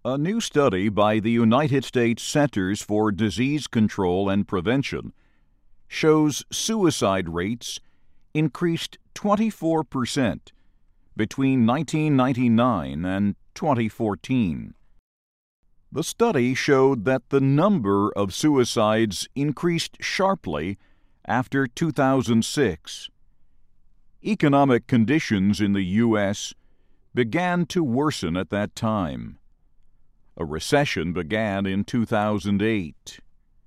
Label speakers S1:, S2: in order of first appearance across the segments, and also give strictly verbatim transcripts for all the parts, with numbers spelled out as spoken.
S1: A new study by the United States Centers for Disease Control and Prevention shows suicide rates increased twenty-four percent between nineteen ninety-nine and twenty fourteen. The study showed that the number of suicides increased sharply after two thousand six. Economic conditions in the U S began to worsen at that time. A recession began in two thousand eight.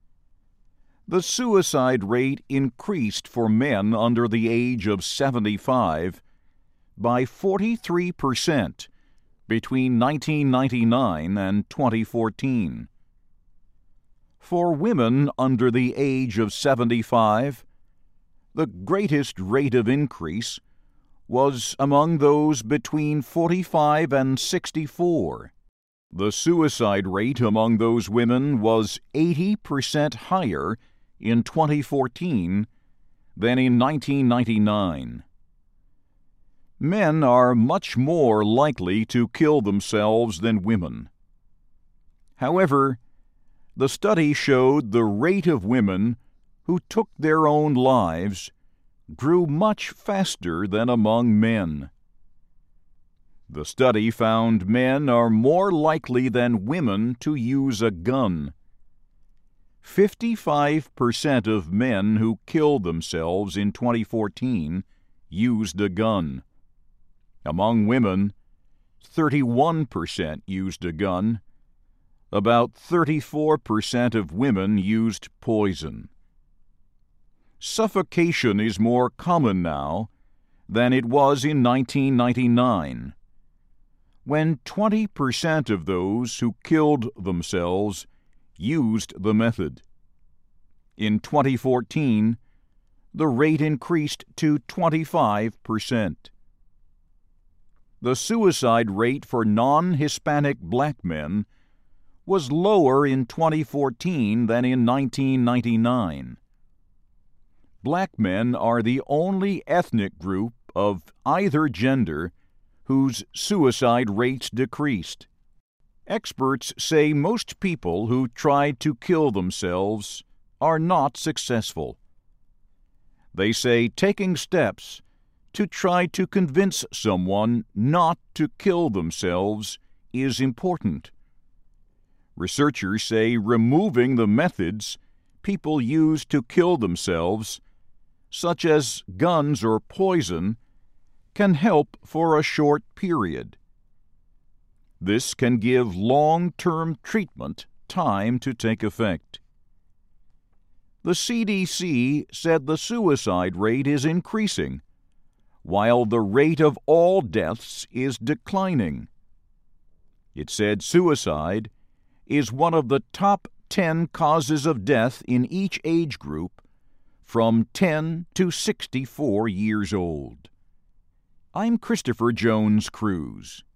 S1: The suicide rate increased for men under the age of seventy-five by forty-three percent between nineteen ninety-nine and twenty fourteen. For women under the age of seventy-five, the greatest rate of increase was among those between forty-five and sixty-four. The suicide rate among those women was eighty percent higher in twenty fourteen than in nineteen ninety-nine. Men are much more likely to kill themselves than women. However, the study showed the rate of women who took their own lives grew much faster than among men. The study found men are more likely than women to use a gun. fifty-five percent of men who killed themselves in twenty fourteen used a gun. Among women, thirty-one percent used a gun. About thirty-four percent of women used poison. Suffocation is more common now than it was in nineteen ninety-nine, when twenty percent of those who killed themselves used the method. In twenty fourteen, the rate increased to twenty-five percent. The suicide rate for non-Hispanic black men was lower in twenty fourteen than in nineteen ninety-nine. Black men are the only ethnic group of either gender whose suicide rates decreased. Experts say most people who try to kill themselves are not successful. They say taking steps to try to convince someone not to kill themselves is important. Researchers say removing the methods people use to kill themselves, such as guns or poison, can help for a short period. This can give long-term treatment time to take effect. The C D C said the suicide rate is increasing, while the rate of all deaths is declining. It said suicide is one of the top ten causes of death in each age group from ten to sixty-four years old. I'm Christopher Jones Cruz.